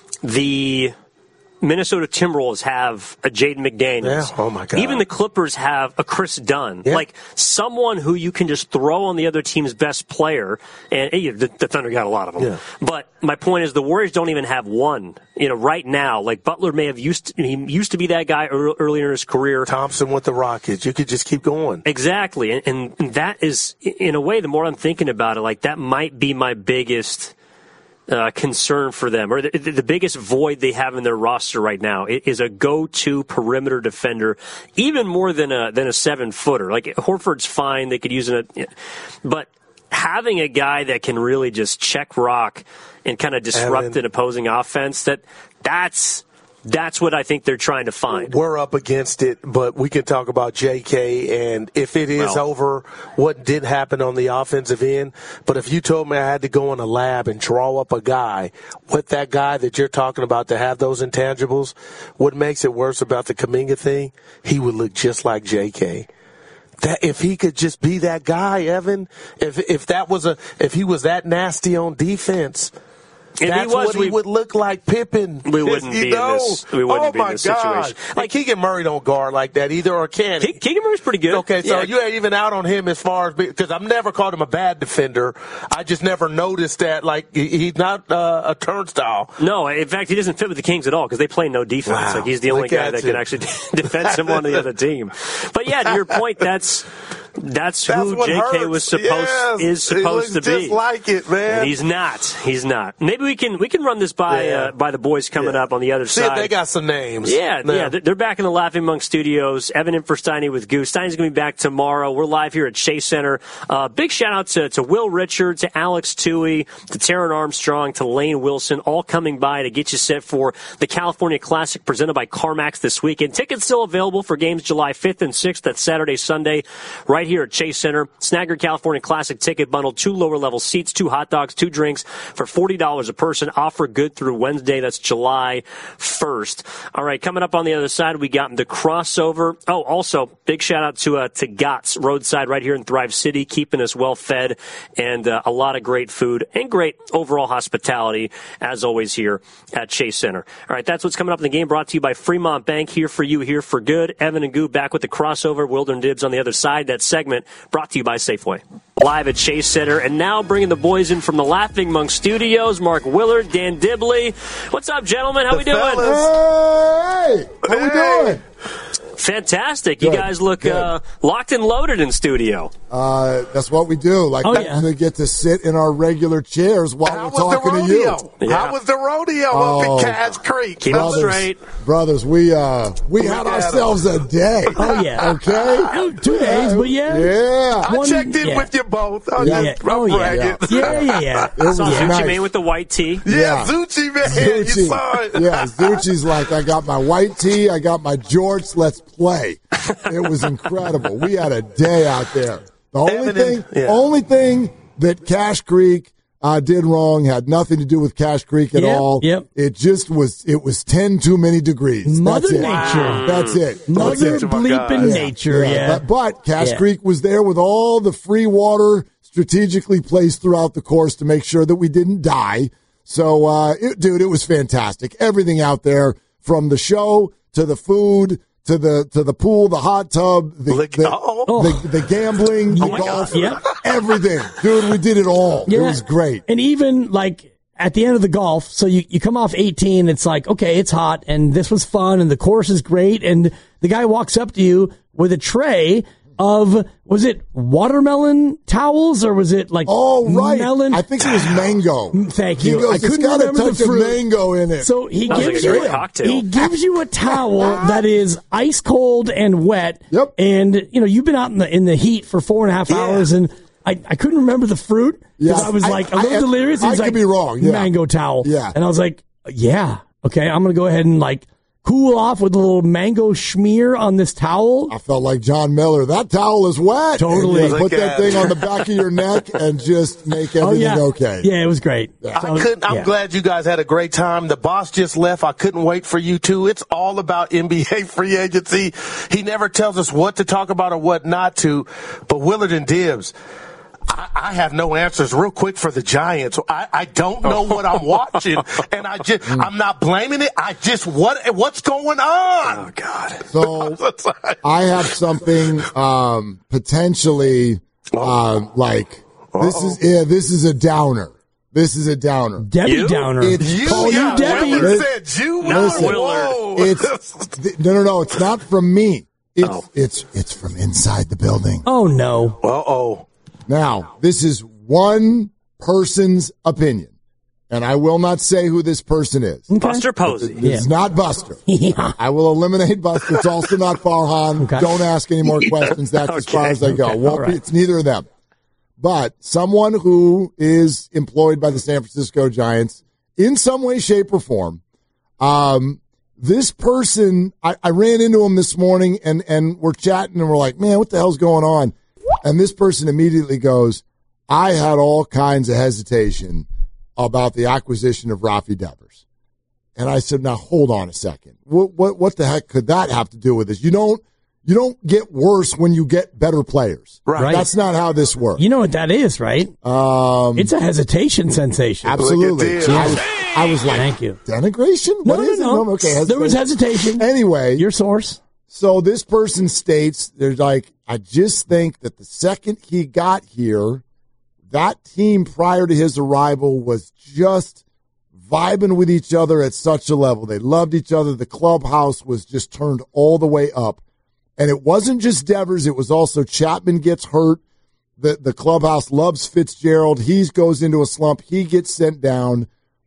The Minnesota Timberwolves have a Jaden McDaniels. Yeah. Oh, my God. Even the Clippers have a Chris Dunn. Yeah. Like, someone who you can just throw on the other team's best player. And hey, the, the Thunder got a lot of them. Yeah. But my point is the Warriors don't even have one. You know, right now, like Butler may have used to, he used to be that guy earlier in his career. Thompson with the Rockets. You could just keep going. Exactly. And, and that is, in a way, the more I'm thinking about it, like that might be my biggest uh, concern for them, or the, the biggest void they have in their roster right now. It is a go-to perimeter defender, even more than a than a seven footer. Like Horford's fine; they could use it, but having a guy that can really just check rock and kind of disrupt Evan, an opposing offense, that that's that's what I think they're trying to find. We're up against it, but we can talk about J K, and if it is well, over, what did happen on the offensive end. But if you told me I had to go in a lab and draw up a guy with that guy that you're talking about to have those intangibles, what makes it worse about the Kuminga thing, he would look just like J K. That if he could just be that guy, Evan, if if that was a if he was that nasty on defense, if that's he was, what we, he would look like Pippen. We wouldn't you be know? in this. We wouldn't oh be my in this God. situation. Like Keegan Murray don't guard like that either, or can he? Keegan Murray's pretty good. Okay, so yeah. you ain't even out on him as far as because I've never called him a bad defender. I just never noticed that. Like he, he's not uh, a turnstile. No, in fact, he doesn't fit with the Kings at all because they play no defense. Wow. Like he's the only Look guy at that you. can actually defend someone on the other team. But yeah, to your point, that's. That's, That's who what J K hurts. was supposed yes. is supposed to he be. Just like it, man. And he's not. He's not. Maybe we can we can run this by yeah. uh, by the boys coming yeah. up on the other See side. if they got some names. Yeah, now. yeah. They're back in the Laughing Monk Studios. Evan in for Steiny with Goose. Steiny's going to be back tomorrow. We're live here at Chase Center. Uh, big shout out to, to Will Richard, to Alex Toohey, to Taryn Armstrong, to Lane Wilson, all coming by to get you set for the California Classic presented by CarMax this weekend. Tickets still available for games July fifth and sixth. That's Saturday, Sunday, right here at Chase Center. Snag your California Classic ticket bundle, two lower-level seats, two hot dogs, two drinks for forty dollars a person. Offer good through Wednesday. That's July first. All right, coming up on the other side, we got the crossover. Oh, also, big shout-out to uh, to Gott's Roadside right here in Thrive City, keeping us well-fed and uh, a lot of great food and great overall hospitality, as always, here at Chase Center. All right, that's what's coming up in the game, brought to you by Fremont Bank, here for you, here for good. Evan and Goo back with the crossover. Wilder and Dibs on the other side. That segment brought to you by Safeway. Live at Chase Center, and now bringing the boys in from the Laughing Monk Studios, Mark Willard, Dan Dibley. What's up, gentlemen? How the we doing? Hey! How hey. we doing? Fantastic. Good. You guys look uh, locked and loaded in studio. Uh, that's what we do. Like, Oh, we yeah. get to sit in our regular chairs while How we're was the talking to rodeo? you. Yeah. How was the rodeo Oh. up in Cass Creek? Keep it Brothers, straight. brothers, we uh we had got ourselves a day. Oh, yeah. Okay. Oh, two days, but yeah. Yeah. I One- checked in yeah. with you both. I'm Yeah. just I'm Oh, yeah. bragging. Yeah, yeah, yeah. It was Saw Zucci nice. Man with the white tee. Yeah, Yeah. Zucci, man. You Zucci. saw it. Yeah, Zucci's like, I got my white tee, I got my jorts, let's play. It was incredible. We had a day out there. The only Evident- thing, yeah. only thing that Cash Creek uh, did wrong had nothing to do with Cash Creek at Yep, all. yep. It just was. It was ten too many degrees. Mother That's it. Nature. That's it. That's Mother it. Oh, my bleeping God. nature, yeah. But, but Cash Yeah. Creek was there with all the free water strategically placed throughout the course to make sure that we didn't die. So, uh, it, dude, it was fantastic. Everything out there, from the show to the food to the to the pool, the hot tub, the Lick- the, oh. the, the gambling, the Oh, my golf, God. Yep. everything, dude. We did it all. It Yeah. was great. And even like at the end of the golf, so you, you come off eighteen, it's like, okay, it's hot and this was fun and the course is great. And the guy walks up to you, with a tray of, was it watermelon towels or was it like oh right? melon? I think it was mango. Thank you. He goes, I couldn't it's got a remember touch the fruit. of mango in it. So he Sounds gives like a you great cocktail. he gives you a towel that is ice cold and wet. Yep. And you know you've been out in the in the heat for four and a half Yeah. hours, and I, I couldn't remember the fruit because Yeah. I was I- like a I- little I- delirious. I He's could like, be wrong, yeah. Mango towel. Yeah. And I was like, yeah, okay, I'm gonna go ahead and like cool off with a little mango schmear on this towel. I felt like John Miller. That towel is wet. Totally. And you put Look that at thing it. on the back of your neck and just make Oh everything yeah, okay. yeah, it was great. I So, couldn't. I'm yeah. glad you guys had a great time. The boss just left. I couldn't wait for you two. It's all about N B A free agency. He never tells us what to talk about or what not to. But Willard and Dibbs, I, I have no answers. Real quick for the Giants, I, I don't know what I'm watching, and I just I'm not blaming it. I just what what's going on? Oh, God. So I have something um, potentially uh, like this is yeah this is a downer. This is a downer. Debbie You? Downer. It's You, called yeah, Debbie. Willard said you. Listen, Whoa. It's th- no no no. It's not from me. It's Oh. it's it's from inside the building. Oh no. Uh oh. Now, this is one person's opinion, and I will not say who this person is. Buster Posey. It's not Buster. Yeah. I will eliminate Buster. It's also not Farhan. Okay. Don't ask any more questions. That's as far Okay. as I go. Okay. Won't All be, right. it's neither of them. But someone who is employed by the San Francisco Giants in some way, shape, or form. Um, this person, I, I ran into him this morning, and, and we're chatting, and we're like, man, what the hell's going on? And this person immediately goes, I had all kinds of hesitation about the acquisition of Rafi Devers. And I said, now hold on a second. What, what, what the heck could that have to do with this? You don't, you don't get worse when you get better players. Right. That's not how this works. You know what that is, right? Um, It's a hesitation sensation. absolutely. Look at I this. was, I was like, Thank you. denigration? No, What no, is no. it? No, okay. There was hesitation. Anyway, Your source. so this person states, there's like, I just think that the second he got here, that team prior to his arrival was just vibing with each other at such a level. They loved each other. The clubhouse was just turned all the way up. And it wasn't just Devers. It was also Chapman gets hurt. The, the clubhouse loves Fitzgerald. He goes into a slump. He gets sent down.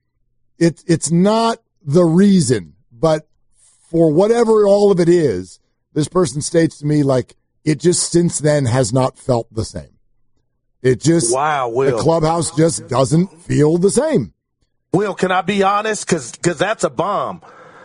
It, it's not the reason, but for whatever all of it is, this person states to me like it just since then has not felt the same. It just, Wow, Will. the clubhouse just doesn't feel the same. Will, can I be honest? Because that's a bomb.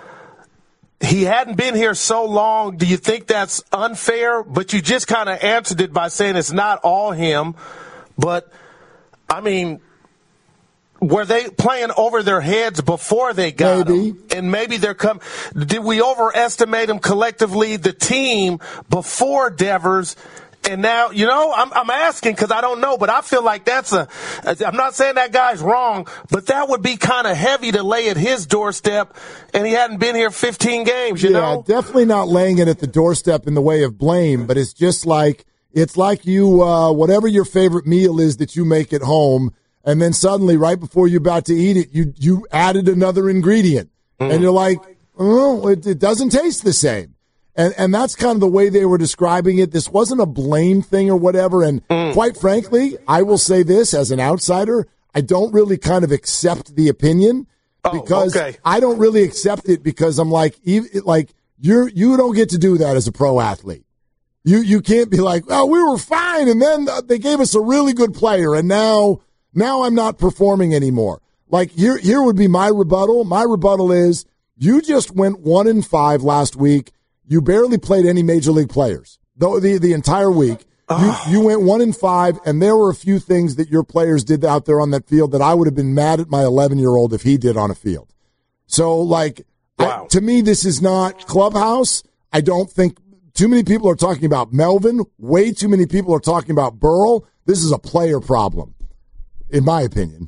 He hadn't been here so long. Do you think that's unfair? But you just kind of answered it by saying it's not all him. But, I mean, were they playing over their heads before they got Maybe. him? And maybe they're come. Did we overestimate them collectively, the team, before Devers? And now, you know, I'm, I'm asking because I don't know, but I feel like that's a, I'm not saying that guy's wrong, but that would be kind of heavy to lay at his doorstep, and he hadn't been here fifteen games, you yeah, know? definitely not laying it at the doorstep in the way of blame, but it's just like, it's like you, uh, whatever your favorite meal is that you make at home, and then suddenly right before you're about to eat it, you, you added another ingredient. Mm. And you're like, oh, it, it doesn't taste the same. And and that's kind of the way they were describing it. This wasn't a blame thing or whatever. And mm. quite frankly, I will say this as an outsider, I don't really kind of accept the opinion because oh, okay. I don't really accept it because I'm like, like you're you don't get to do that as a pro athlete. You you can't be like, oh, we were fine, and then they gave us a really good player, and now now I'm not performing anymore. Like here here would be my rebuttal. My rebuttal is you just went one and five last week. You barely played any major league players, though the, the entire week. Oh. You, you went one and five, and there were a few things that your players did out there on that field that I would have been mad at my eleven-year-old if he did on a field. So, like, wow. I, to me, this is not clubhouse. I don't think too many people are talking about Melvin. Way too many people are talking about Burrell. This is a player problem, in my opinion.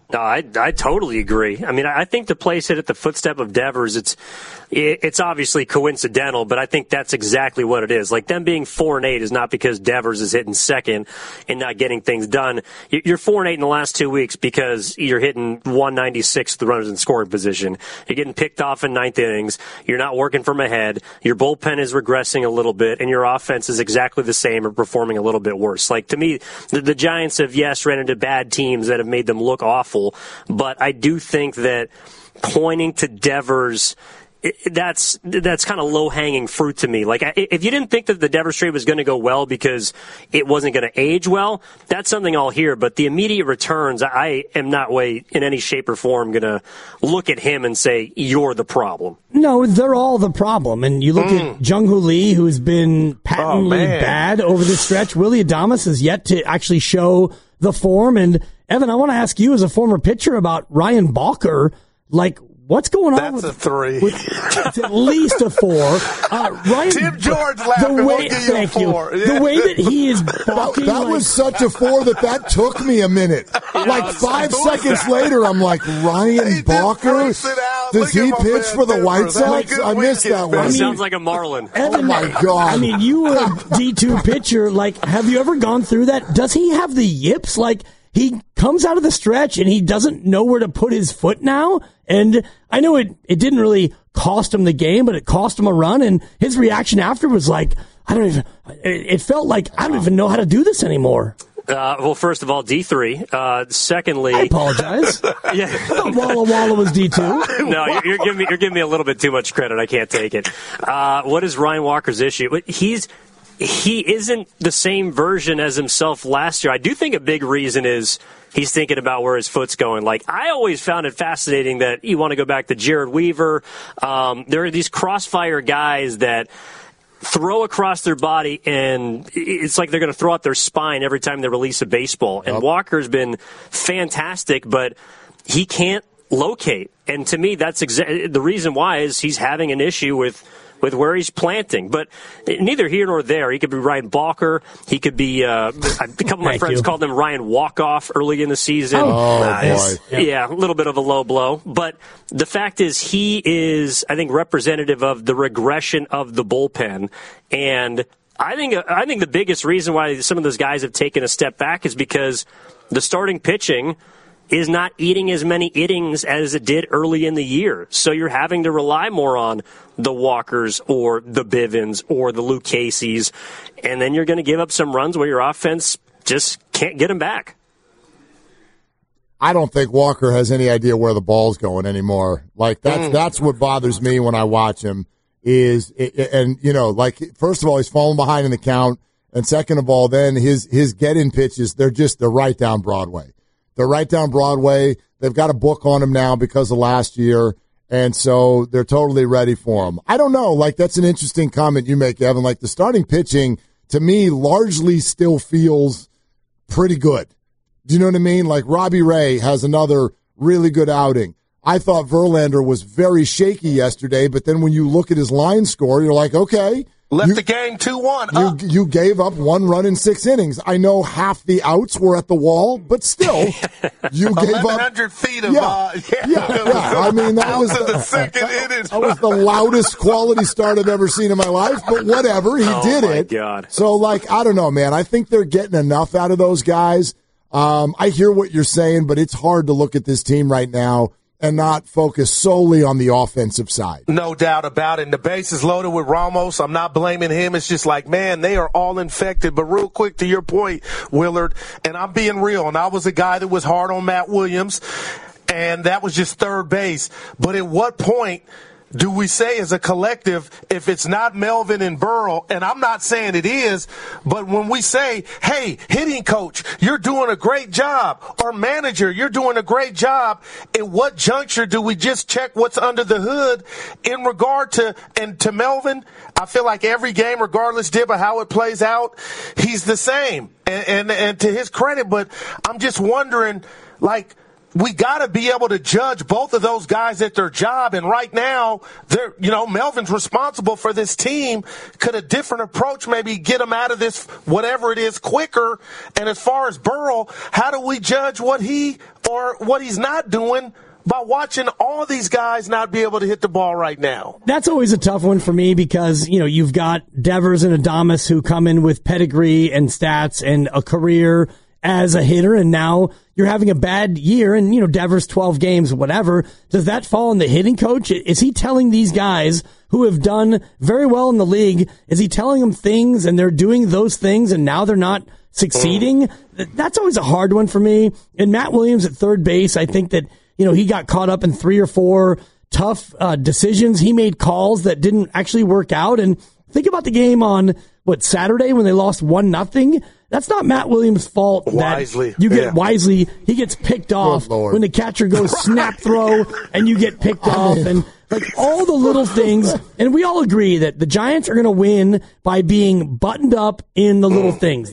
No, I, I totally agree. I mean, I think to place it at the footstep of Devers, it's it's obviously coincidental, but I think that's exactly what it is. Like, them being four and eight is not because Devers is hitting second and not getting things done. You're four and eight in the last two weeks because you're hitting one ninety-six the runners in scoring position. You're getting picked off in ninth innings. You're not working from ahead. Your bullpen is regressing a little bit, and your offense is exactly the same or performing a little bit worse. Like, to me, the, the Giants have, yes, ran into bad teams that have made them look awful, but I do think that pointing to Devers, that's that's kind of low-hanging fruit to me. Like, if you didn't think that the Devers trade was going to go well because it wasn't going to age well, that's something I'll hear. But the immediate returns, I am not way in any shape or form going to look at him and say, you're the problem. No, they're all the problem. And you look mm. at Jung-Hoo Lee, who's been patently oh, bad over this stretch. Willy Adames has yet to actually show the form. And, Evan, I want to ask you as a former pitcher about Ryan Balker. Like, what's going on? That's with, a three. With, it's at least a four. Uh, Ryan, Tim George laughing. The way, we'll give you thank a four. you. Yeah. The way that he is balking. That, that like, was such a four that that took me a minute. Yeah, like five seconds later, I'm like, Ryan Balker? Does he pitch for the White Sox? I missed that one. It sounds like a Marlin. Evan, oh my God. I mean, you were a D two pitcher. Like, have you ever gone through that? Does he have the yips? Like, he comes out of the stretch and he doesn't know where to put his foot now. And I know it, it didn't really cost him the game, but it cost him a run. And his reaction after was like, I don't even, it felt like, I don't even know how to do this anymore. Uh, well, first of all, D three. Uh, secondly, I apologize. Yeah, Walla Walla was D two. No, you're, you're giving me you're giving me a little bit too much credit. I can't take it. Uh, what is Ryan Walker's issue? He's he isn't the same version as himself last year. I do think a big reason is he's thinking about where his foot's going. Like, I always found it fascinating that you want to go back to Jared Weaver. Um, there are these crossfire guys that throw across their body, and it's like they're going to throw out their spine every time they release a baseball. And yep. Walker's been fantastic, but he can't locate. And to me, that's exa- the reason why is he's having an issue with with where he's planting. But neither here nor there. He could be Ryan Balker. He could be, uh, a couple of my friends you. called him Ryan Walkoff early in the season. Oh, uh, boy. Yeah, a little bit of a low blow. But the fact is he is, I think, representative of the regression of the bullpen. And I think, I think the biggest reason why some of those guys have taken a step back is because the starting pitching is not eating as many innings as it did early in the year. So you're having to rely more on the Walkers or the Bivens or the Luke Caseys, and then you're going to give up some runs where your offense just can't get them back. I don't think Walker has any idea where the ball's going anymore. Like, that's mm. that's what bothers me when I watch him is, and, you know, like, first of all, he's falling behind in the count, and second of all, then his, his get-in pitches, they're just, they're right down Broadway. They're right down Broadway. They've got a book on him now because of last year, and so they're totally ready for him. I don't know. Like, that's an interesting comment you make, Evan. Like, the starting pitching, to me, largely still feels pretty good. Do you know what I mean? Like, Robbie Ray has another really good outing. I thought Verlander was very shaky yesterday, but then when you look at his line score, you're like, okay. Left you, the game two one. You, you gave up one run in six innings. I know half the outs were at the wall, but still, you gave up eleven hundred feet of. Yeah, uh, yeah, yeah, yeah. I mean, that was the, the second inning. That was the loudest quality start I've ever seen in my life. But whatever, he oh did my it. God. So, like, I don't know, man. I think they're getting enough out of those guys. Um, I hear what you're saying, but it's hard to look at this team right now and not focus solely on the offensive side. No doubt about it. And the base is loaded with Ramos. I'm not blaming him. It's just like, man, they are all infected. But real quick, to your point, Willard, and I'm being real, and I was a guy that was hard on Matt Williams, and that was just third base. But at what point do we say as a collective, if it's not Melvin and Burrell, and I'm not saying it is, but when we say, hey, hitting coach, you're doing a great job, or manager, you're doing a great job, at what juncture do we just check what's under the hood in regard to, and to Melvin, I feel like every game, regardless, Dib, of how it plays out, he's the same. And, and, and to his credit, but I'm just wondering, like, we got to be able to judge both of those guys at their job. And right now, they're, you know, Melvin's responsible for this team. Could a different approach maybe get him out of this, whatever it is, quicker? And as far as Burrow, how do we judge what he or what he's not doing by watching all these guys not be able to hit the ball right now? That's always a tough one for me because, you know, you've got Devers and Adames who come in with pedigree and stats and a career as a hitter, and now you're having a bad year, and, you know, Devers twelve games, whatever. Does that fall on the hitting coach? Is he telling these guys who have done very well in the league, is he telling them things and they're doing those things and now they're not succeeding? That's always a hard one for me. And Matt Williams at third base, I think that, you know, he got caught up in three or four tough uh, decisions. He made calls that didn't actually work out. And think about the game on, what, Saturday when they lost one nothing. That's not Matt Williams' fault. Wisely. That you get yeah. Wisely. He gets picked off when the catcher goes snap throw and you get picked off. And like all the little things. And we all agree that the Giants are going to win by being buttoned up in the little things.